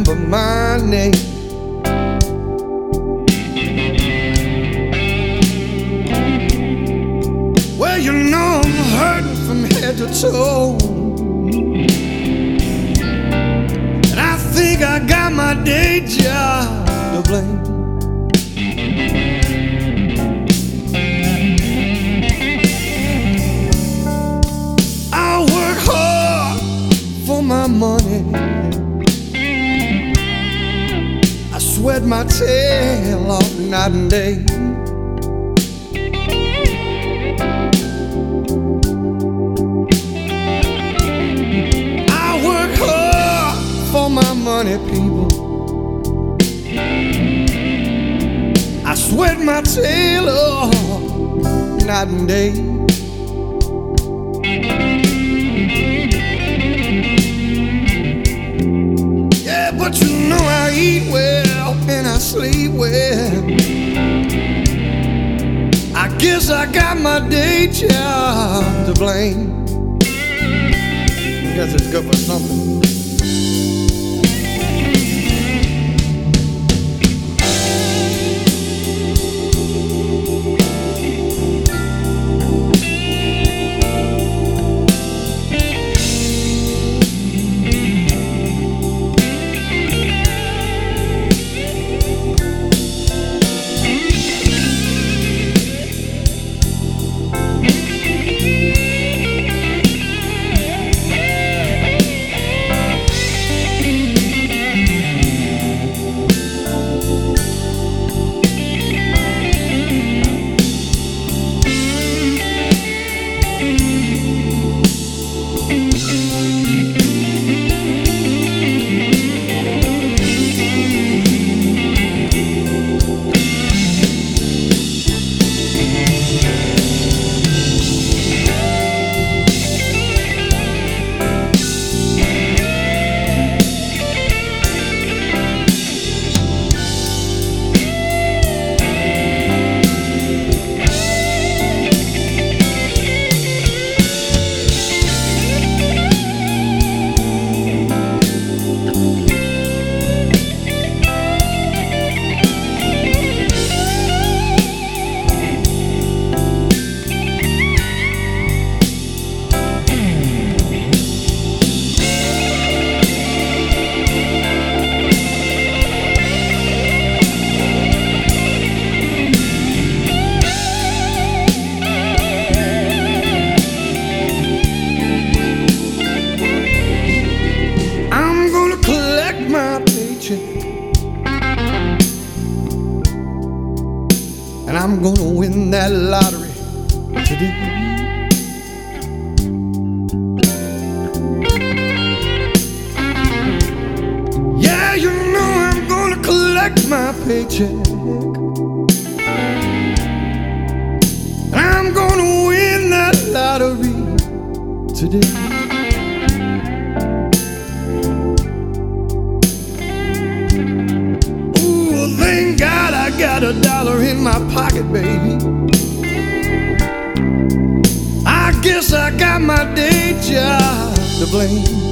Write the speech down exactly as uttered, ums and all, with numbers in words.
of my name. Well, you know I'm hurting from head to toe, and I think I got my day job to blame. I work hard for my money, I sweat my tail off night and day. My money, people, I sweat my tail off night and day. Yeah, but you know I eat well and I sleep well. I guess I got my day job to blame. I guess it's good for something. And I'm gonna win that lottery today. Yeah, you know I'm gonna collect my paycheck, and I'm gonna win that lottery today. Ooh, thank God I got a dollar in my pocket, baby. I guess I got my day job to blame.